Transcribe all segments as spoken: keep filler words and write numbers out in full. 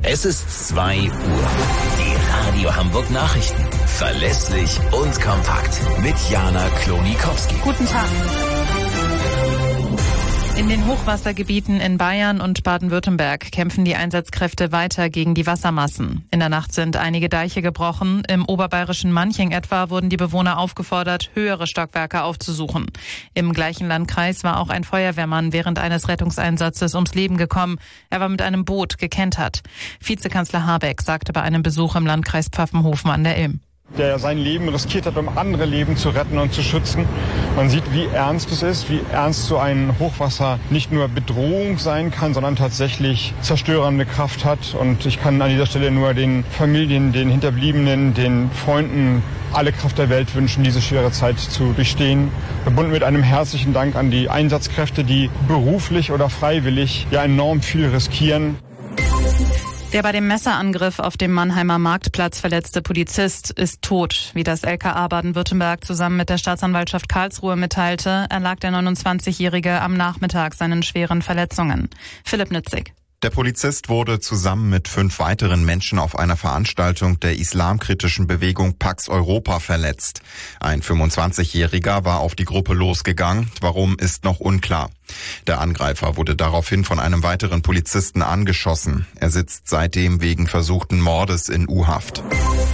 Es ist zwei Uhr. Die Radio Hamburg Nachrichten. Verlässlich und kompakt. Mit Jana Klonikowski. Guten Tag. In den Hochwassergebieten in Bayern und Baden-Württemberg kämpfen die Einsatzkräfte weiter gegen die Wassermassen. In der Nacht sind einige Deiche gebrochen. Im oberbayerischen Manching etwa wurden die Bewohner aufgefordert, höhere Stockwerke aufzusuchen. Im gleichen Landkreis war auch ein Feuerwehrmann während eines Rettungseinsatzes ums Leben gekommen. Er war mit einem Boot gekentert. Vizekanzler Habeck sagte bei einem Besuch im Landkreis Pfaffenhofen an der Ilm: Der sein Leben riskiert hat, um andere Leben zu retten und zu schützen. Man sieht, wie ernst es ist, wie ernst so ein Hochwasser nicht nur Bedrohung sein kann, sondern tatsächlich zerstörende Kraft hat. Und ich kann an dieser Stelle nur den Familien, den Hinterbliebenen, den Freunden alle Kraft der Welt wünschen, diese schwere Zeit zu durchstehen. Verbunden mit einem herzlichen Dank an die Einsatzkräfte, die beruflich oder freiwillig ja enorm viel riskieren. Der bei dem Messerangriff auf dem Mannheimer Marktplatz verletzte Polizist ist tot. Wie das L K A Baden-Württemberg zusammen mit der Staatsanwaltschaft Karlsruhe mitteilte, erlag der neunundzwanzigjährige am Nachmittag seinen schweren Verletzungen. Philipp Nützig. Der Polizist wurde zusammen mit fünf weiteren Menschen auf einer Veranstaltung der islamkritischen Bewegung Pax Europa verletzt. Ein fünfundzwanzigjähriger war auf die Gruppe losgegangen. Warum, ist noch unklar. Der Angreifer wurde daraufhin von einem weiteren Polizisten angeschossen. Er sitzt seitdem wegen versuchten Mordes in U-Haft.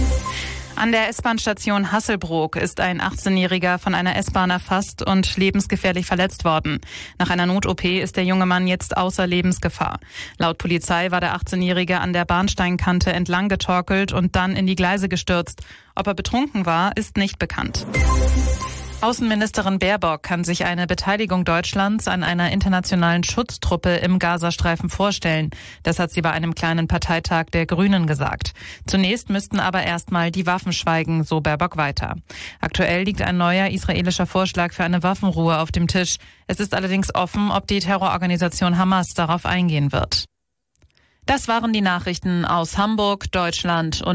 An der S-Bahn-Station Hasselbrook ist ein achtzehnjähriger von einer S-Bahn erfasst und lebensgefährlich verletzt worden. Nach einer Not-O P ist der junge Mann jetzt außer Lebensgefahr. Laut Polizei war der achtzehnjährige an der Bahnsteinkante entlang getorkelt und dann in die Gleise gestürzt. Ob er betrunken war, ist nicht bekannt. Außenministerin Baerbock kann sich eine Beteiligung Deutschlands an einer internationalen Schutztruppe im Gazastreifen vorstellen. Das hat sie bei einem kleinen Parteitag der Grünen gesagt. Zunächst müssten aber erstmal die Waffen schweigen, so Baerbock weiter. Aktuell liegt ein neuer israelischer Vorschlag für eine Waffenruhe auf dem Tisch. Es ist allerdings offen, ob die Terrororganisation Hamas darauf eingehen wird. Das waren die Nachrichten aus Hamburg, Deutschland und